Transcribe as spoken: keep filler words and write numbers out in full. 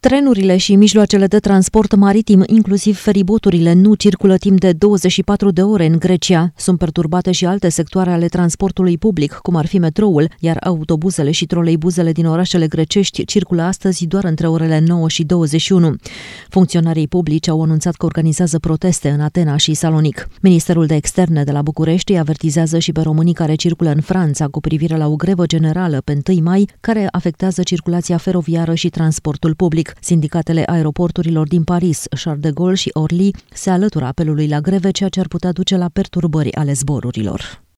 Trenurile și mijloacele de transport maritim, inclusiv feriboturile, nu circulă timp de douăzeci și patru de ore în Grecia. Sunt perturbate și alte sectoare ale transportului public, cum ar fi metroul, iar autobuzele și troleibuzele din orașele grecești circulă astăzi doar între orele nouă și douăzeci și unu. Funcționarii publici au anunțat că organizează proteste în Atena și Salonic. Ministerul de Externe de la București avertizează și pe românii care circulă în Franța cu privire la o grevă generală pe întâi mai, care afectează circulația feroviară și transportul public. Sindicatele aeroporturilor din Paris, Charles de Gaulle și Orly se alătură apelului la greve, ceea ce ar putea duce la perturbări ale zborurilor.